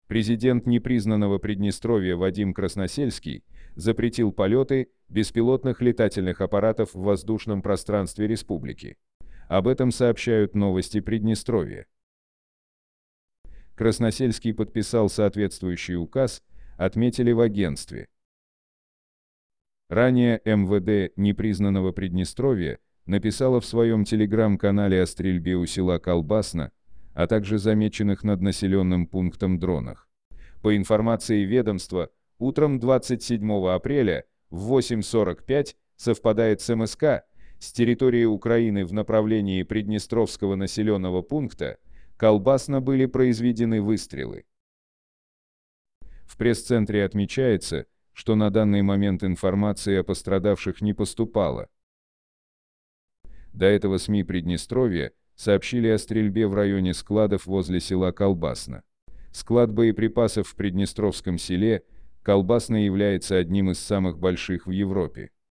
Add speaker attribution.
Speaker 1: Президент непризнанного Приднестровья Вадим Красносельский запретил полеты беспилотных летательных аппаратов в воздушном пространстве республики. Об этом сообщают новости Приднестровья. Красносельский подписал соответствующий указ, отметили в агентстве. Ранее МВД непризнанного Приднестровья написала в своем телеграм-канале о стрельбе у села Колбасно, а также замеченных над населенным пунктом дронах. По информации ведомства, утром 27 апреля в 8:45 совпадает с МСК, с территории Украины в направлении Приднестровского населенного пункта Колбасно были произведены выстрелы. В пресс-центре отмечается, что на данный момент информации о пострадавших не поступало. До этого СМИ Приднестровья сообщили о стрельбе в районе складов возле села Колбасно. Склад боеприпасов в Приднестровском селе Колбасно является одним из самых больших в Европе.